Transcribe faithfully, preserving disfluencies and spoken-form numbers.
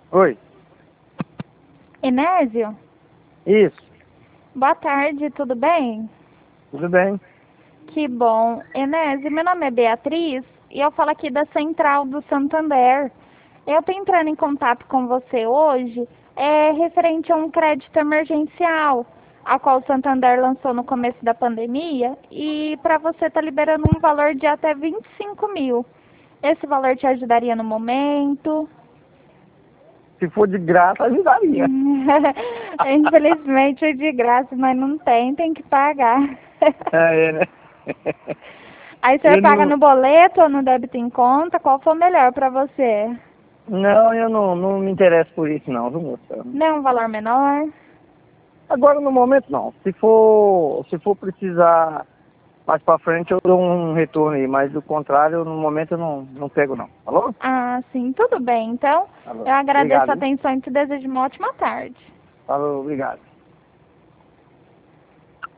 Oi, Enésio? isso, Boa tarde, tudo bem? tudo bem? Que bom. Enésio, meu nome é Beatriz e eu falo aqui da Central do Santander. Eu estou entrando em contato com você hoje, é referente a um crédito emergencial, a qual o Santander lançou no começo da pandemia, e para você está liberando um valor de até vinte e cinco mil. Esse valor te ajudaria no momento? Se for de graça, ajudaria. Infelizmente é de graça, mas não tem, tem que pagar. É, né? Aí você Eu paga não, no boleto ou no débito em conta? Qual for melhor para você? não, eu não, não me interesso por isso não, viu, moça? Não é um valor menor? Agora no momento não. Se for, se for precisar mais pra frente, eu dou um retorno aí, mas do contrário, no momento eu não, não pego não. Falou? Ah, sim, tudo bem. Então, Falou. eu agradeço Obrigado, a hein? atenção e te desejo uma ótima tarde. Falou, obrigado.